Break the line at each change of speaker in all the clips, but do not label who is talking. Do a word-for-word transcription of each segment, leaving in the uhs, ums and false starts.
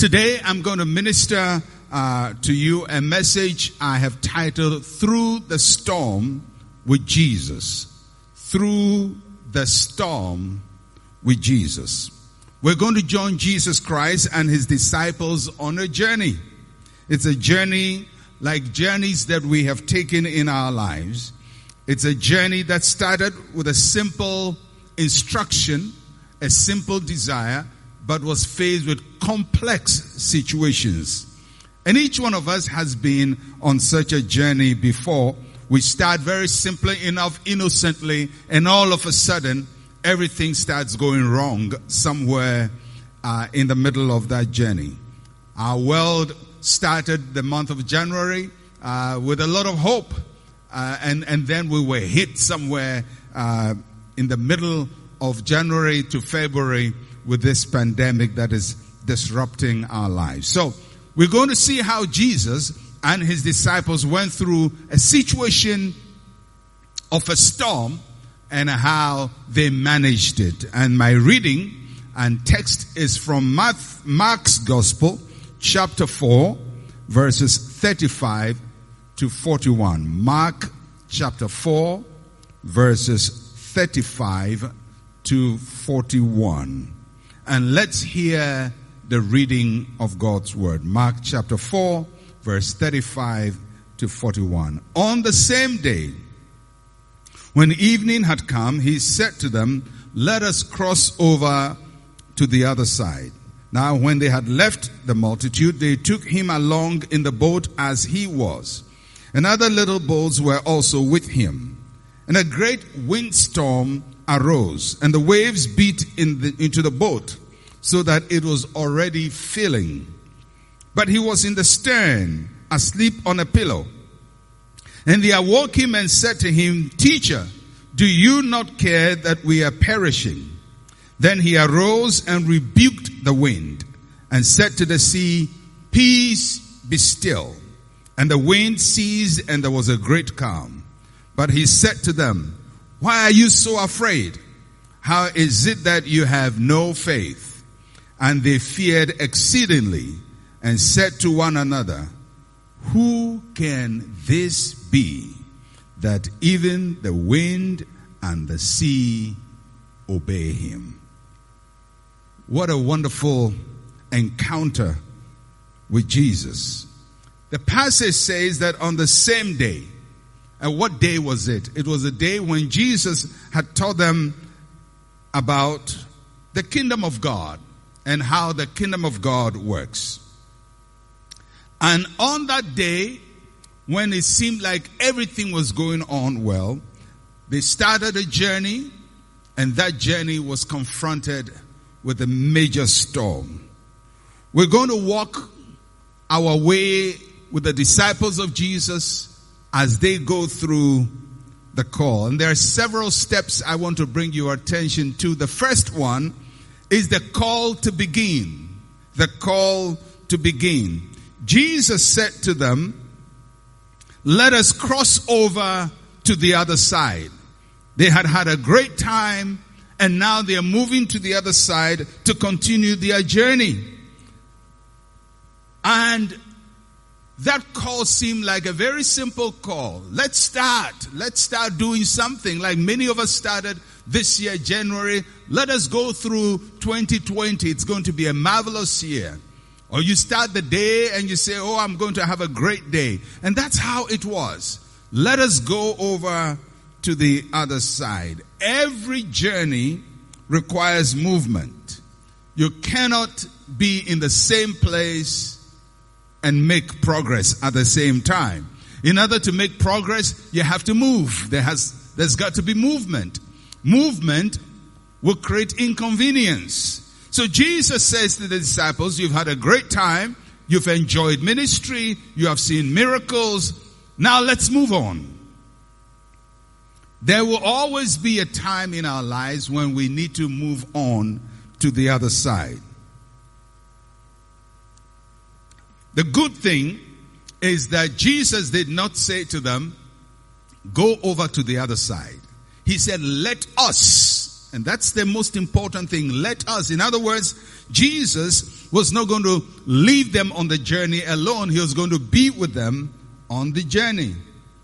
Today I'm going to minister uh, to you a message I have titled Through the Storm with Jesus. Through the Storm with Jesus. We're going to join Jesus Christ and his disciples on a journey. It's a journey like journeys that we have taken in our lives. It's a journey that started with a simple instruction, a simple desire, but was faced with complex situations. And each one of us has been on such a journey before. We start very simply enough, innocently, and all of a sudden, everything starts going wrong somewhere uh, in the middle of that journey. Our world started the month of January uh, with a lot of hope, uh, and, and then we were hit somewhere uh, in the middle of January to February with this pandemic that is disrupting our lives. So we're going to see how Jesus and his disciples went through a situation of a storm and how they managed it. And my reading and text is from Mark's Gospel, chapter four, verses thirty-five to forty-one. Mark chapter four, verses thirty-five to forty-one. And let's hear the reading of God's word. Mark chapter four, verse thirty-five to forty-one. On the same day, when evening had come, he said to them, "Let us cross over to the other side." Now when they had left the multitude, they took him along in the boat as he was. And other little boats were also with him. And a great windstorm arose, and the waves beat in the, into the boat, so that it was already filling. But he was in the stern, asleep on a pillow. And they awoke him and said to him, "Teacher, do you not care that we are perishing?" Then he arose and rebuked the wind, and said to the sea, "Peace, be still." And the wind ceased, and there was a great calm. But he said to them, "Why are you so afraid? How is it that you have no faith?" And they feared exceedingly, and said to one another, "Who can this be, that even the wind and the sea obey him?" What a wonderful encounter with Jesus. The passage says that on the same day, and what day was it? It was a day when Jesus had taught them about the kingdom of God and how the kingdom of God works. And on that day, when it seemed like everything was going on well, they started a journey, and that journey was confronted with a major storm. We're going to walk our way with the disciples of Jesus as they go through the call. And there are several steps I want to bring your attention to. The first one is the call to begin. The call to begin. Jesus said to them, "Let us cross over to the other side." They had had a great time, and now they are moving to the other side to continue their journey. And that call seemed like a very simple call. Let's start. Let's start doing something like many of us started this year, January. Let us go through twenty twenty. It's going to be a marvelous year. Or you start the day and you say, "Oh, I'm going to have a great day." And that's how it was. Let us go over to the other side. Every journey requires movement. You cannot be in the same place and make progress at the same time. In order to make progress, you have to move. There has, there's got to be movement. Movement will create inconvenience. So Jesus says to the disciples, "You've had a great time. You've enjoyed ministry. You have seen miracles. Now let's move on." There will always be a time in our lives when we need to move on to the other side. The good thing is that Jesus did not say to them, "Go over to the other side." He said, "Let us And that's the most important thing. Let us. In other words, Jesus was not going to leave them on the journey alone. He was going to be with them on the journey.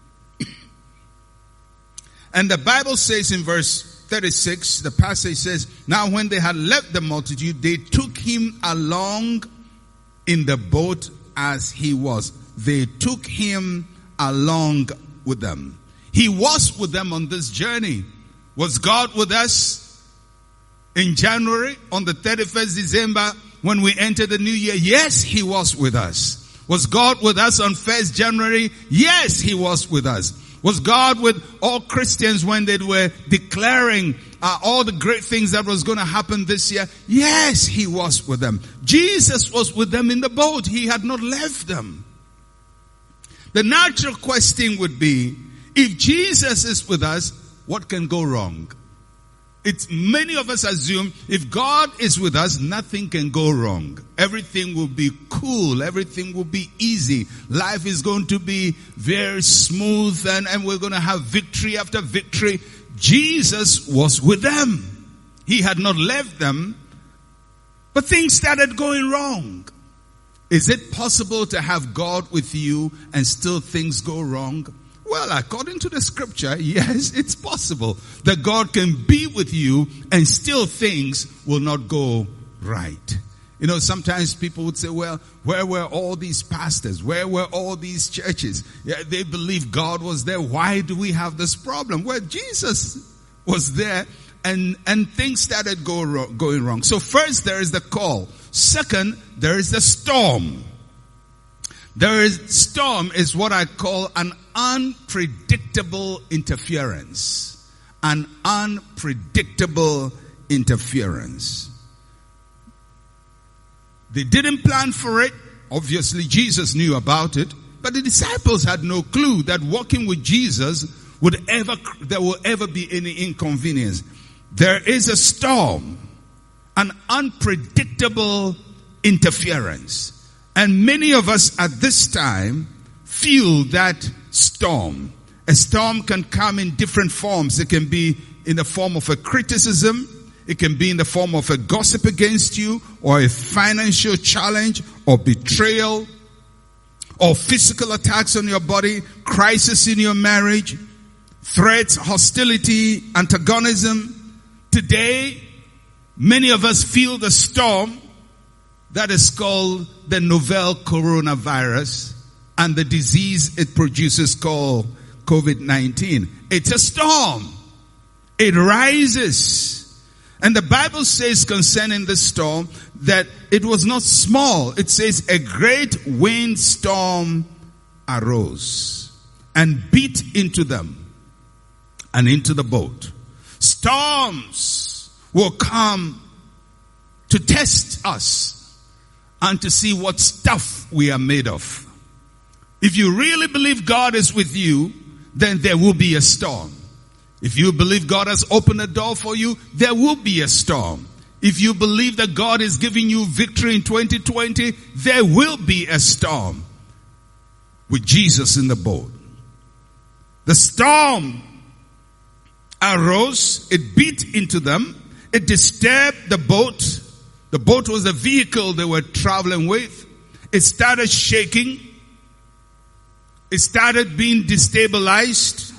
And the Bible says in verse thirty-six, the passage says, now when they had left the multitude, they took him along in the boat as he was. They took him along with them. He was with them on this journey. Was God with us in January on the thirty-first December when we entered the new year? Yes, he was with us. Was God with us on first January? Yes, he was with us. Was God with all Christians when they were declaring uh, all the great things that was going to happen this year? Yes, he was with them. Jesus was with them in the boat. He had not left them. The natural question would be, if Jesus is with us, what can go wrong? It's many of us assume if God is with us, nothing can go wrong. Everything will be cool. Everything will be easy. Life is going to be very smooth and, and we're going to have victory after victory. Jesus was with them. He had not left them, but things started going wrong. Is it possible to have God with you and still things go wrong? Well, according to the scripture, yes, it's possible that God can be with you and still things will not go right. You know, sometimes people would say, well, where were all these pastors? Where were all these churches? Yeah, they believe God was there. Why do we have this problem? Well, Jesus was there and, and things started go wrong, going wrong. So first there is the call. Second, there is the storm. There is storm is what I call an unpredictable interference. An unpredictable interference. They didn't plan for it. Obviously, Jesus knew about it. But the disciples had no clue that walking with Jesus would ever, there will ever be any inconvenience. There is a storm. An unpredictable interference. And many of us at this time feel that storm. A storm can come in different forms. It can be in the form of a criticism. It can be in the form of a gossip against you, or a financial challenge, or betrayal, or physical attacks on your body, crisis in your marriage, threats, hostility, antagonism. Today, many of us feel the storm that is called the novel coronavirus and the disease it produces called covid nineteen. It's a storm. It rises. And the Bible says concerning the storm that it was not small. It says a great windstorm arose and beat into them and into the boat. Storms will come to test us and to see what stuff we are made of. If you really believe God is with you, then there will be a storm. If you believe God has opened a door for you, there will be a storm. If you believe that God is giving you victory in twenty twenty, there will be a storm with Jesus in the boat. The storm arose, it beat into them, it disturbed the boat. The boat was a vehicle they were traveling with. It started shaking. It started being destabilized.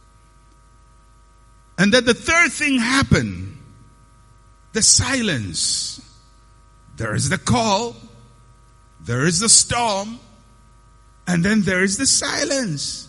And then the third thing happened. The silence. There is the call. There is the storm. And then there is the silence.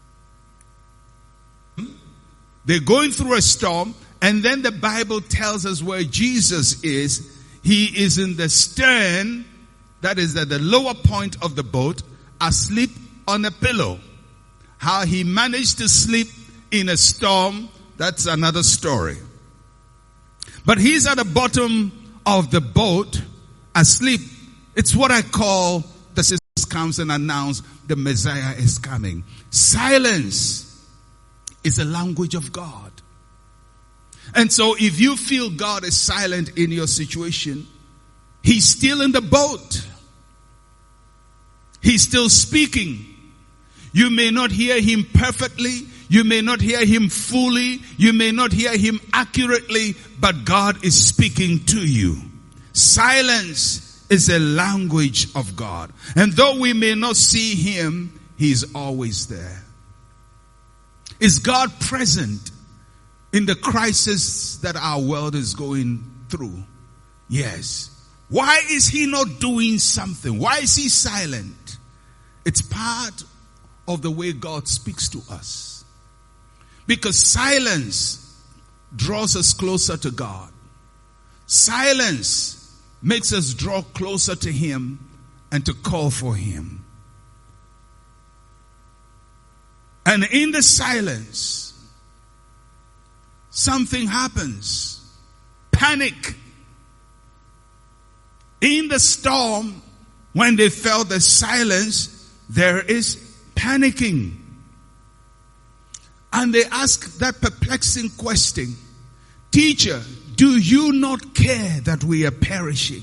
They're going through a storm. And then the Bible tells us where Jesus is. He is in the stern, that is at the lower point of the boat, asleep on a pillow. How he managed to sleep in a storm, that's another story. But he's at the bottom of the boat, asleep. It's what I call, the sister comes and announce the Messiah is coming. Silence is a language of God. And so if you feel God is silent in your situation, he's still in the boat. He's still speaking. You may not hear him perfectly. You may not hear him fully. You may not hear him accurately, but God is speaking to you. Silence is a language of God. And though we may not see him, he is always there. Is God present in the crisis that our world is going through? Yes. Why is he not doing something? Why is he silent? It's part of the way God speaks to us. Because silence draws us closer to God. Silence makes us draw closer to him and to call for him. And in the silence, something happens. Panic. In the storm, when they felt the silence, there is panicking. And they ask that perplexing question, Teacher, do you not care that we are perishing?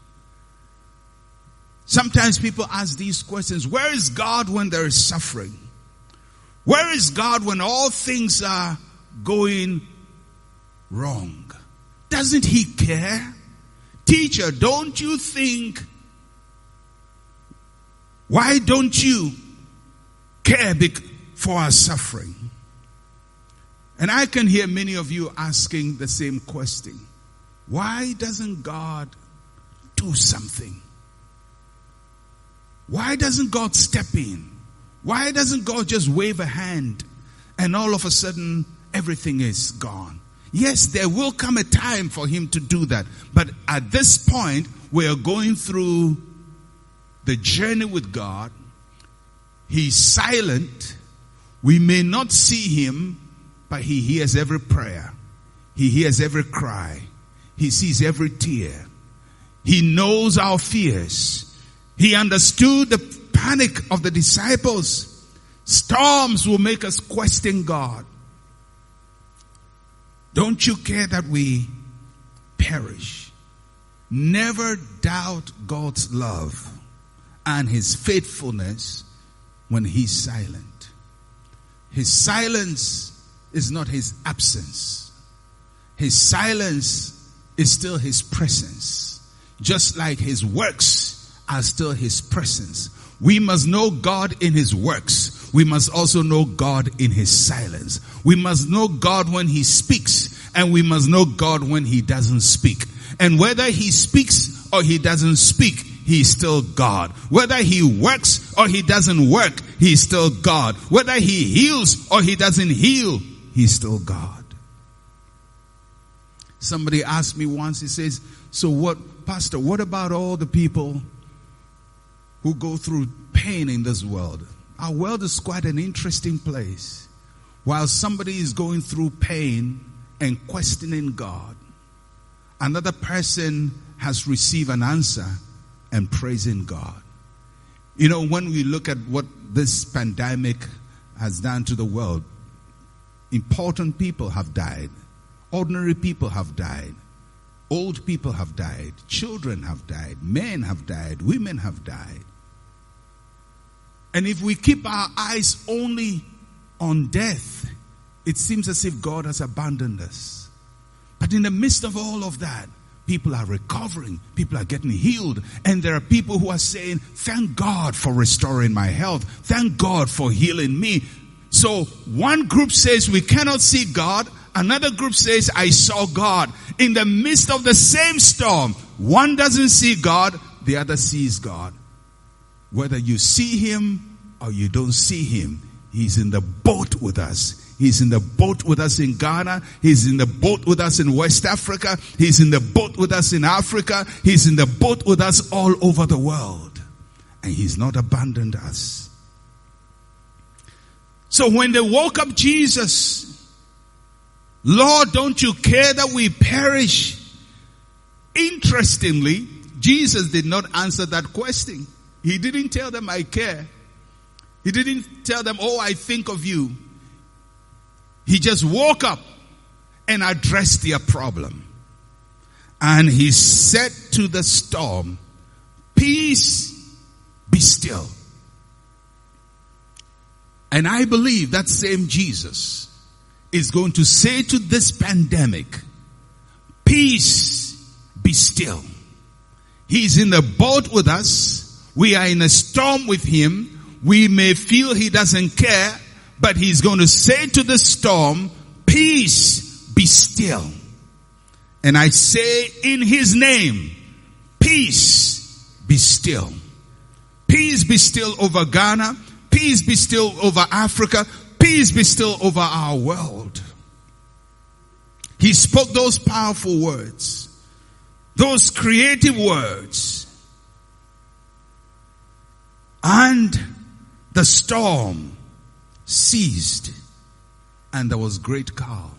Sometimes people ask these questions. Where is God when there is suffering? Where is God when all things are going wrong? Doesn't he care? Teacher, don't you think, why don't you care for our suffering? And I can hear many of you asking the same question. Why doesn't God do something? Why doesn't God step in? Why doesn't God just wave a hand and all of a sudden everything is gone? Yes, there will come a time for him to do that. But at this point, we are going through the journey with God. He's silent. We may not see him, but he hears every prayer. He hears every cry. He sees every tear. He knows our fears. He understood the panic of the disciples. Storms will make us question God. Don't you care that we perish? Never doubt God's love and his faithfulness when he's silent. His silence is not his absence. His silence is still his presence. Just like his works are still his presence. We must know God in his works. We must also know God in his silence. We must know God when he speaks, and we must know God when he doesn't speak. And whether he speaks or he doesn't speak, he's still God. Whether he works or he doesn't work, he's still God. Whether he heals or he doesn't heal, he's still God. Somebody asked me once, he says, so what, Pastor, what about all the people who go through pain in this world? Our world is quite an interesting place. While somebody is going through pain and questioning God, another person has received an answer and praising God. You know, when we look at what this pandemic has done to the world, important people have died. Ordinary people have died. Old people have died. Children have died. Men have died. Women have died. And if we keep our eyes only on death, it seems as if God has abandoned us. But in the midst of all of that, people are recovering. People are getting healed. And there are people who are saying, thank God for restoring my health. Thank God for healing me. So one group says we cannot see God. Another group says, I saw God. In the midst of the same storm, one doesn't see God, the other sees God. Whether you see him or you don't see him, he's in the boat with us. He's in the boat with us in Ghana. He's in the boat with us in West Africa. He's in the boat with us in Africa. He's in the boat with us all over the world. And he's not abandoned us. So when they woke up Jesus, Lord, don't you care that we perish? Interestingly, Jesus did not answer that question. He didn't tell them, I care. He didn't tell them, oh, I think of you. He just woke up and addressed their problem. And he said to the storm, peace, be still. And I believe that same Jesus is going to say to this pandemic, peace, be still. He's in the boat with us. We are in a storm with him. We may feel he doesn't care, but he's going to say to the storm, peace, be still. And I say in his name, peace, be still. Peace be still over Ghana. Peace be still over Africa. Peace be still over our world. He spoke those powerful words, those creative words. And the storm ceased, and there was great calm.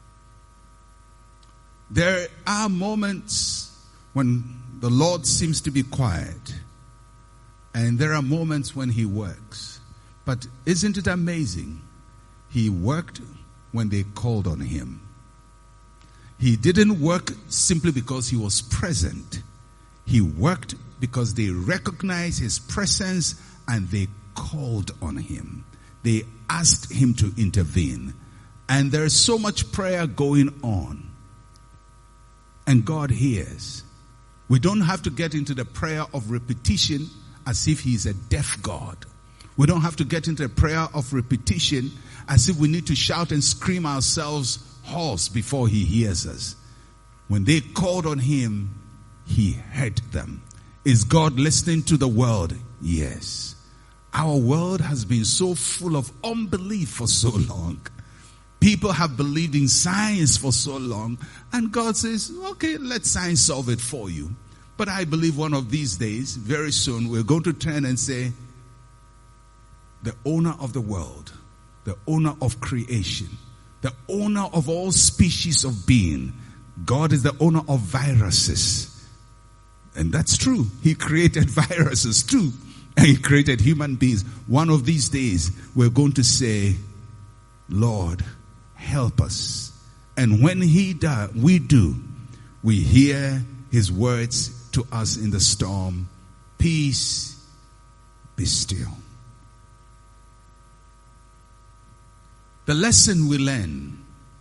There are moments when the Lord seems to be quiet, and there are moments when he works. But isn't it amazing? He worked when they called on him. He didn't work simply because he was present. He worked because they recognized his presence and they called on him. They asked him to intervene. And there's so much prayer going on. And God hears. We don't have to get into the prayer of repetition as if he's a deaf God. We don't have to get into a prayer of repetition as if we need to shout and scream ourselves hoarse before he hears us. When they called on him, he heard them. Is God listening to the world? Yes. Our world has been so full of unbelief for so long. People have believed in science for so long. And God says, okay, let science solve it for you. But I believe one of these days, very soon, we're going to turn and say, the owner of the world, the owner of creation, the owner of all species of being, God is the owner of viruses. And that's true. He created viruses too. And he created human beings. One of these days, we're going to say, Lord, help us. And when he does, we do, we hear his words to us in the storm, peace, be still. The lesson we learn,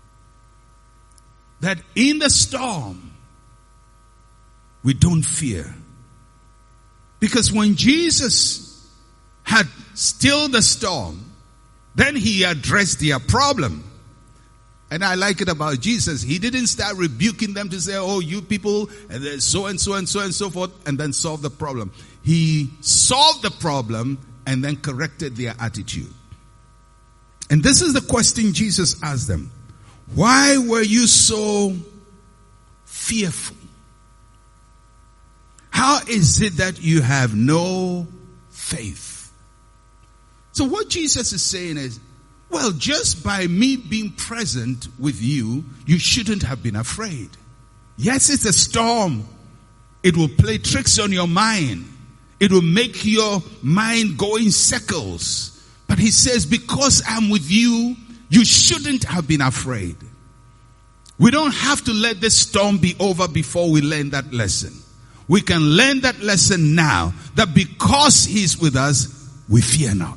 that in the storm, we don't fear. Because when Jesus had stilled the storm, then he addressed their problem. And I like it about Jesus. He didn't start rebuking them to say, oh, you people, and then so and so and so and so forth, and then solve the problem. He solved the problem and then corrected their attitude. And this is the question Jesus asked them. Why were you so fearful? How is it that you have no faith? So what Jesus is saying is, well, just by me being present with you, you shouldn't have been afraid. Yes, it's a storm. It will play tricks on your mind. It will make your mind go in circles. But he says, because I'm with you, you shouldn't have been afraid. We don't have to let this storm be over before we learn that lesson. We can learn that lesson now, that because he's with us, we fear not.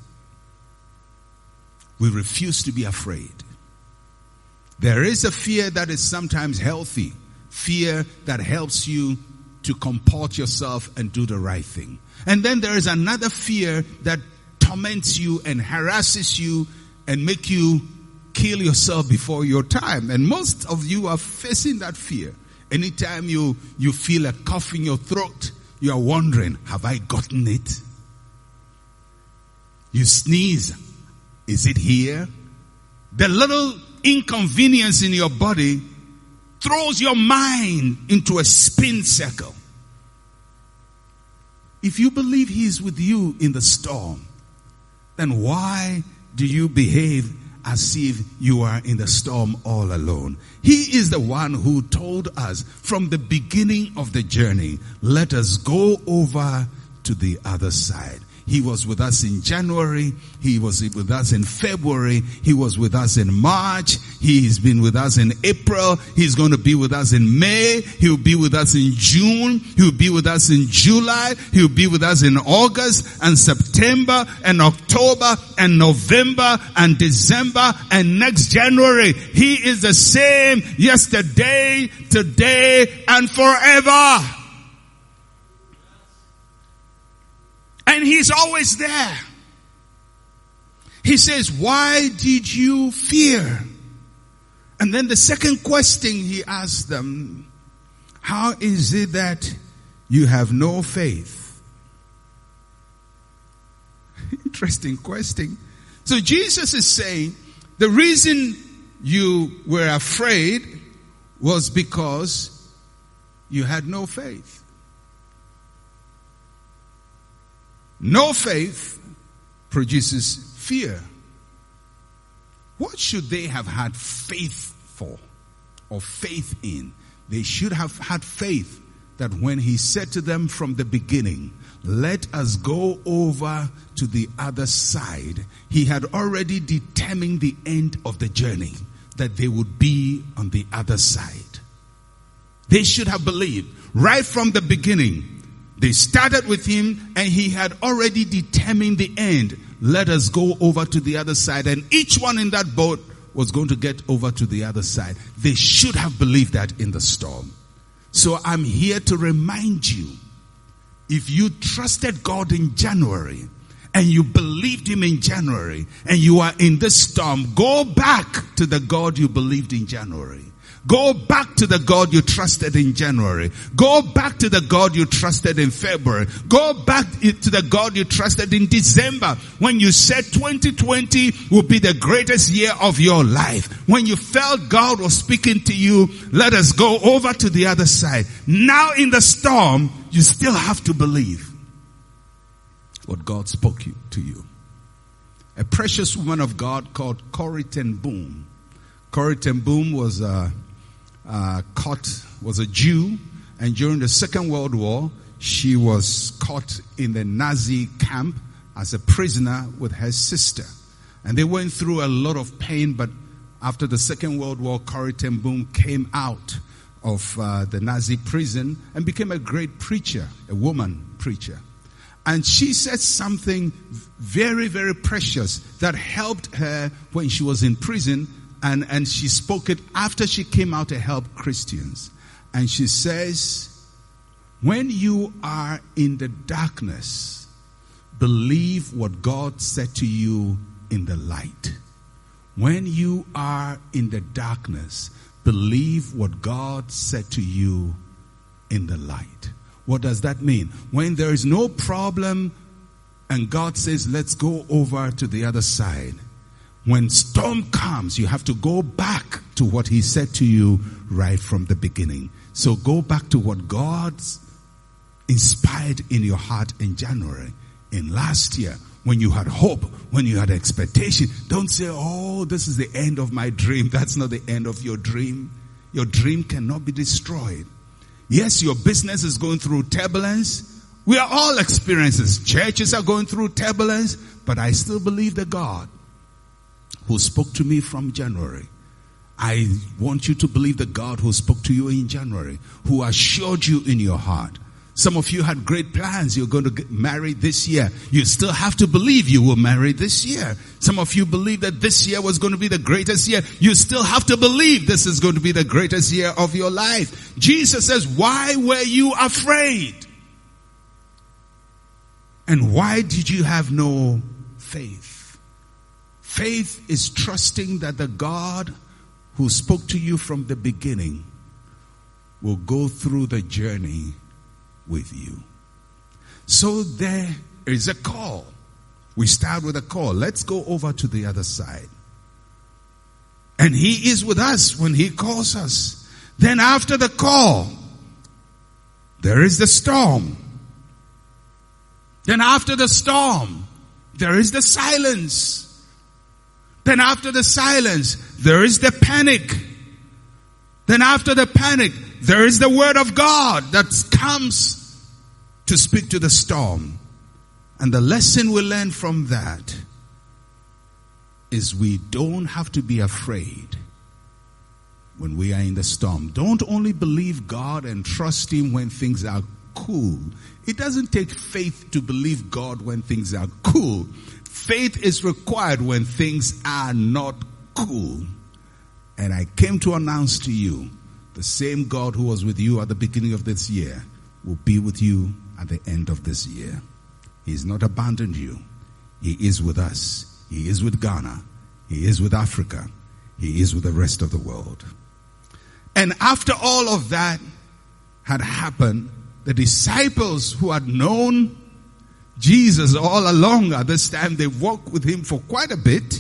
We refuse to be afraid. There is a fear that is sometimes healthy. Fear that helps you to comport yourself and do the right thing. And then there is another fear that torments you and harasses you and make you kill yourself before your time. And most of you are facing that fear. Anytime you, you feel a cough in your throat, you are wondering, have I gotten it? You sneeze. Is it here? The little inconvenience in your body throws your mind into a spin circle. If you believe he is with you in the storm, then why do you behave as if you are in the storm all alone? He is the one who told us from the beginning of the journey, let us go over to the other side. He was with us in January. He was with us in February. He was with us in March. He's been with us in April. He's going to be with us in May. He'll be with us in June. He'll be with us in July. He'll be with us in August and September and October and November and December and next January. He is the same yesterday, today, and forever. And he's always there. He says, why did you fear? And then the second question he asked them, how is it that you have no faith? Interesting question. So Jesus is saying, the reason you were afraid was because you had no faith. No faith produces fear. What should they have had faith for or faith in? They should have had faith that when he said to them from the beginning, let us go over to the other side, he had already determined the end of the journey, that they would be on the other side. They should have believed right from the beginning. They started with him and he had already determined the end. Let us go over to the other side. And each one in that boat was going to get over to the other side. They should have believed that in the storm. So I'm here to remind you, if you trusted God in January and you believed him in January and you are in this storm, go back to the God you believed in January. Go back to the God you trusted in January. Go back to the God you trusted in February. Go back to the God you trusted in December, when you said twenty twenty will be the greatest year of your life. When you felt God was speaking to you, let us go over to the other side. Now in the storm, you still have to believe what God spoke to you. A precious woman of God called Corrie ten Boom. Corrie ten Boom was a Uh, caught, was a Jew, and during the Second World War, she was caught in the Nazi camp as a prisoner with her sister. And they went through a lot of pain, but after the Second World War, Corrie ten Boom came out of uh, the Nazi prison and became a great preacher, a woman preacher. And she said something very, very precious that helped her when she was in prison. And, and she spoke it after she came out to help Christians. And she says, when you are in the darkness, believe what God said to you in the light. When you are in the darkness, believe what God said to you in the light. What does that mean? When there is no problem and God says, let's go over to the other side. When storm comes, you have to go back to what he said to you right from the beginning. So go back to what God's inspired in your heart in January, in last year, when you had hope, when you had expectation. Don't say, oh, this is the end of my dream. That's not the end of your dream. Your dream cannot be destroyed. Yes, your business is going through turbulence. We are all experiencing. Churches are going through turbulence, but I still believe the God who spoke to me from January. I want you to believe the God who spoke to you in January, who assured you in your heart. Some of you had great plans. You're going to get married this year. You still have to believe you will marry this year. Some of you believe that this year was going to be the greatest year. You still have to believe this is going to be the greatest year of your life. Jesus says, why were you afraid? And why did you have no faith? Faith is trusting that the God who spoke to you from the beginning will go through the journey with you. So there is a call. We start with a call. Let's go over to the other side. And he is with us when he calls us. Then after the call, there is the storm. Then after the storm, there is the silence. Then after the silence, there is the panic. Then after the panic, there is the word of God that comes to speak to the storm. And the lesson we learn from that is we don't have to be afraid when we are in the storm. Don't only believe God and trust Him when things are cool. It doesn't take faith to believe God when things are cool. Faith is required when things are not cool. And I came to announce to you, the same God who was with you at the beginning of this year will be with you at the end of this year. He's not abandoned you. He is with us. He is with Ghana. He is with Africa. He is with the rest of the world. And after all of that had happened, the disciples who had known Jesus all along at this time, they walked with Him for quite a bit,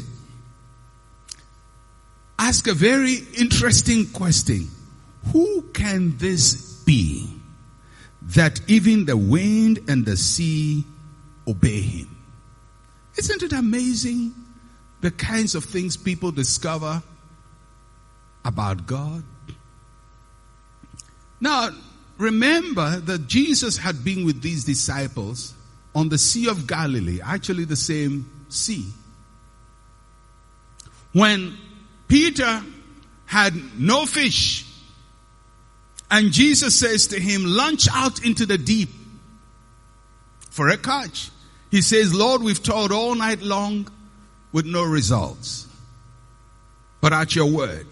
ask a very interesting question. Who can this be that even the wind and the sea obey Him? Isn't it amazing the kinds of things people discover about God? Now, remember that Jesus had been with these disciples on the Sea of Galilee, actually the same sea. When Peter had no fish, and Jesus says to him, launch out into the deep for a catch. He says, Lord, we've toiled all night long with no results, but at your word.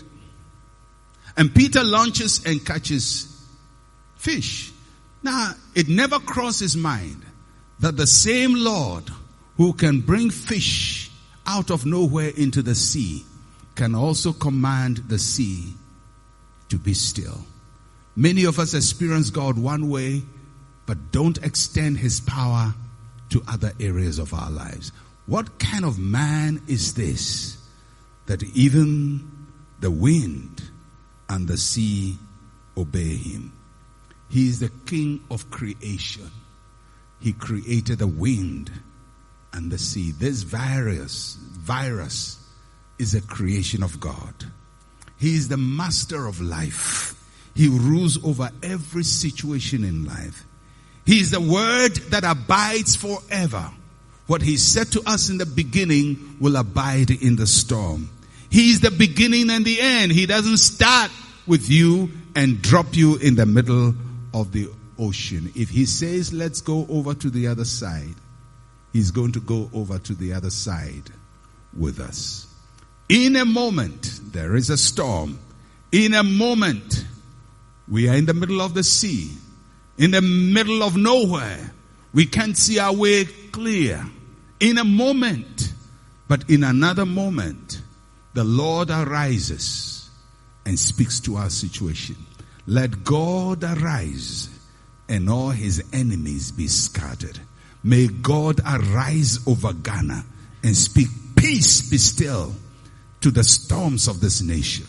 And Peter launches and catches fish. Now, it never crossed his mind that the same Lord who can bring fish out of nowhere into the sea can also command the sea to be still. Many of us experience God one way, but don't extend His power to other areas of our lives. What kind of man is this that even the wind and the sea obey Him? He is the King of creation. He created the wind and the sea. This virus, virus is a creation of God. He is the master of life. He rules over every situation in life. He is the word that abides forever. What He said to us in the beginning will abide in the storm. He is the beginning and the end. He doesn't start with you and drop you in the middle of the ocean. If He says, let's go over to the other side, He's going to go over to the other side with us. In a moment, there is a storm. In a moment, we are in the middle of the sea. In the middle of nowhere. We can't see our way clear. In a moment. But in another moment, the Lord arises and speaks to our situation. Let God arise and all His enemies be scattered. May God arise over Ghana and speak, peace be still to the storms of this nation.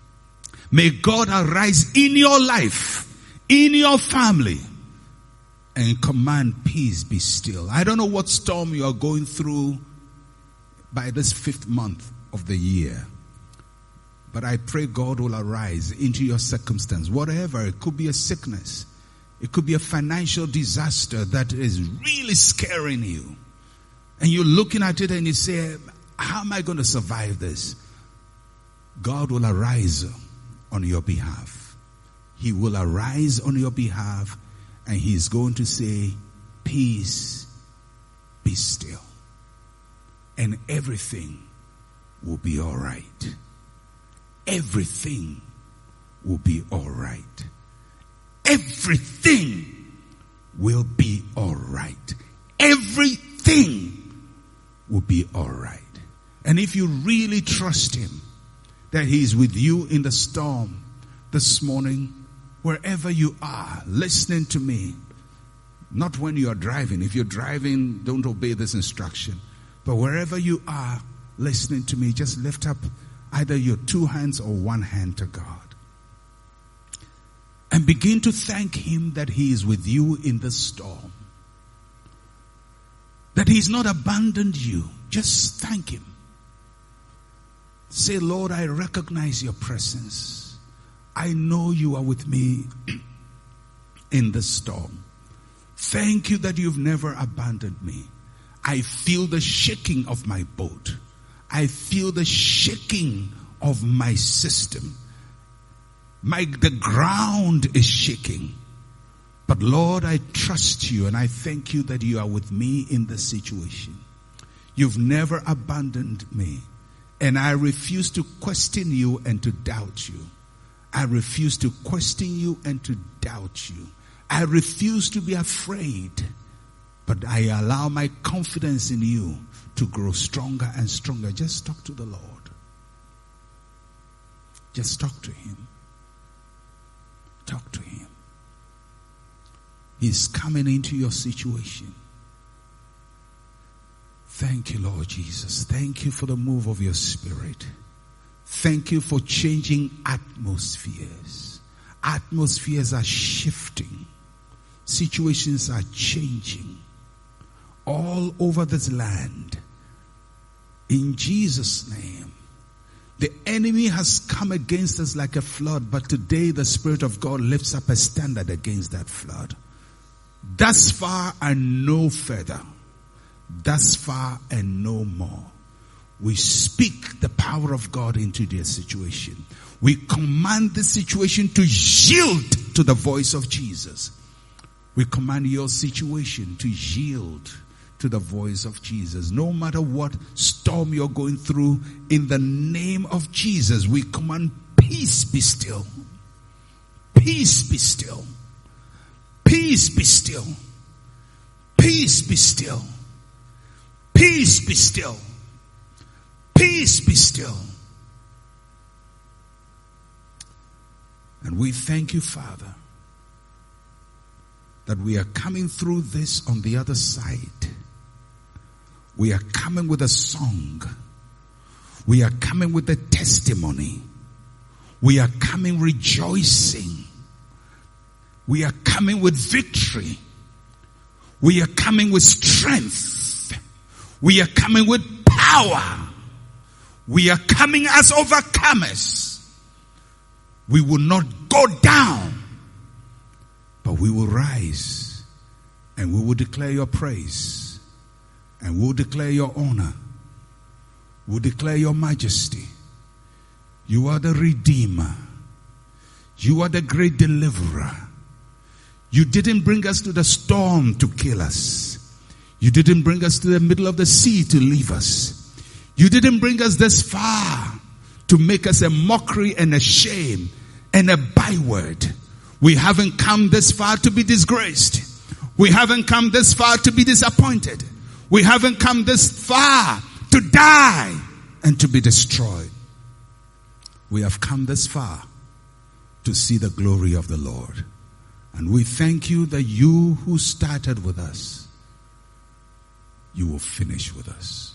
May God arise in your life, in your family, and command peace be still. I don't know what storm you are going through by this fifth month of the year, but I pray God will arise into your circumstance. Whatever, it could be a sickness. It could be a financial disaster that is really scaring you. And you're looking at it and you say, how am I going to survive this? God will arise on your behalf. He will arise on your behalf and He's going to say, peace, be still. And everything will be all right. Everything will be all right. Everything will be all right. Everything will be all right. And if you really trust Him, that He is with you in the storm this morning, wherever you are, listening to me, not when you are driving. If you're driving, don't obey this instruction. But wherever you are, listening to me, just lift up either your two hands or one hand to God. And begin to thank Him that He is with you in the storm. That He's not abandoned you. Just thank Him. Say, Lord, I recognize your presence. I know you are with me in the storm. Thank you that you've never abandoned me. I feel the shaking of my boat. I feel the shaking of my system. My, the ground is shaking. But Lord, I trust you and I thank you that you are with me in this situation. You've never abandoned me. And I refuse to question you and to doubt you. I refuse to question you and to doubt you. I refuse to be afraid. But I allow my confidence in you to grow stronger and stronger. Just talk to the Lord. Just talk to him. Talk to him. He's coming into your situation. Thank you, Lord Jesus. Thank you for the move of your Spirit. Thank you for changing atmospheres. Atmospheres are shifting. Situations are changing all over this land. In Jesus' name. The enemy has come against us like a flood, but today the Spirit of God lifts up a standard against that flood. Thus far and no further. Thus far and no more. We speak the power of God into their situation. We command the situation to yield to the voice of Jesus. We command your situation to yield to the voice of Jesus. No matter what storm you're going through, in the name of Jesus, we command peace be still. Peace be still. Peace be still. Peace be still. Peace be still. Peace be still. And we thank you, Father, that we are coming through this on the other side. We are coming with a song. We are coming with a testimony. We are coming rejoicing. We are coming with victory. We are coming with strength. We are coming with power. We are coming as overcomers. We will not go down, but we will rise and we will declare your praise and we'll declare your honor. We'll declare your majesty. You are the Redeemer. You are the great deliverer. You didn't bring us to the storm to kill us. You didn't bring us to the middle of the sea to leave us. You didn't bring us this far to make us a mockery and a shame and a byword. We haven't come this far to be disgraced. We haven't come this far to be disappointed. We haven't come this far to die and to be destroyed. We have come this far to see the glory of the Lord. And we thank you that you who started with us, you will finish with us.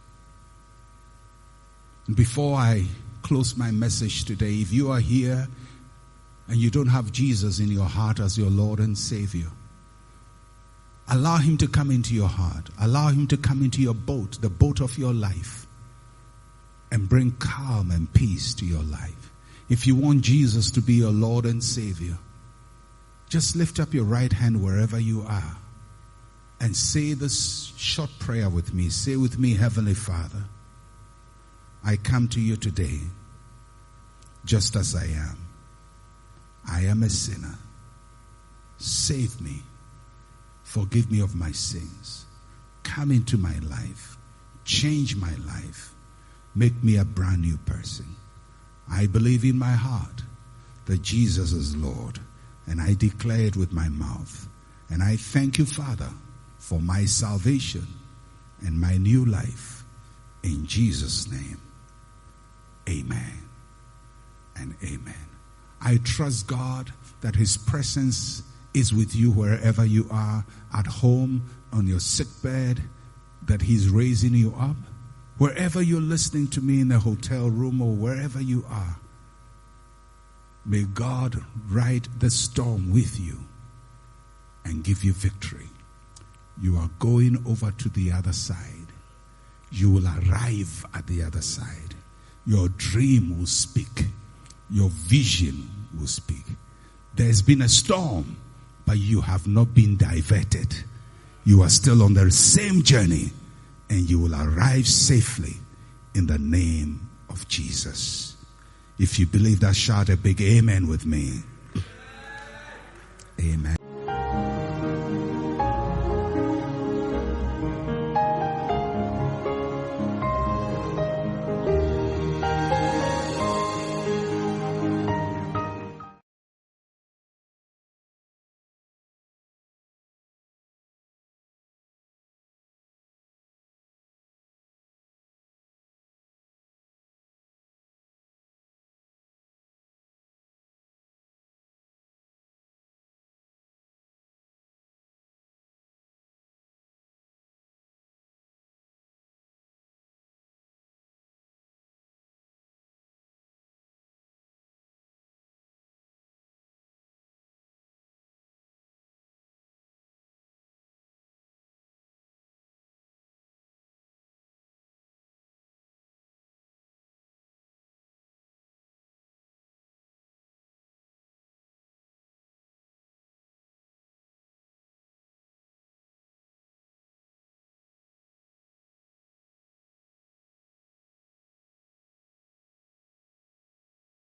And before I close my message today, if you are here and you don't have Jesus in your heart as your Lord and Savior, allow him to come into your heart. Allow him to come into your boat, the boat of your life, and bring calm and peace to your life. If you want Jesus to be your Lord and Savior, just lift up your right hand wherever you are and say this short prayer with me. Say with me, Heavenly Father, I come to you today just as I am. I am a sinner. Save me. Forgive me of my sins. Come into my life. Change my life. Make me a brand new person. I believe in my heart that Jesus is Lord, and I declare it with my mouth. And I thank you, Father, for my salvation and my new life. In Jesus' name, amen and amen. I trust God that his presence is with you wherever you are, at home, on your sick bed, that he's raising you up. Wherever you're listening to me, in a hotel room or wherever you are, may God ride the storm with you and give you victory. You are going over to the other side. You will arrive at the other side. Your dream will speak. Your vision will speak. There's been a storm, but you have not been diverted. You are still on the same journey and you will arrive safely in the name of Jesus. If you believe that, shout a big amen with me. Amen.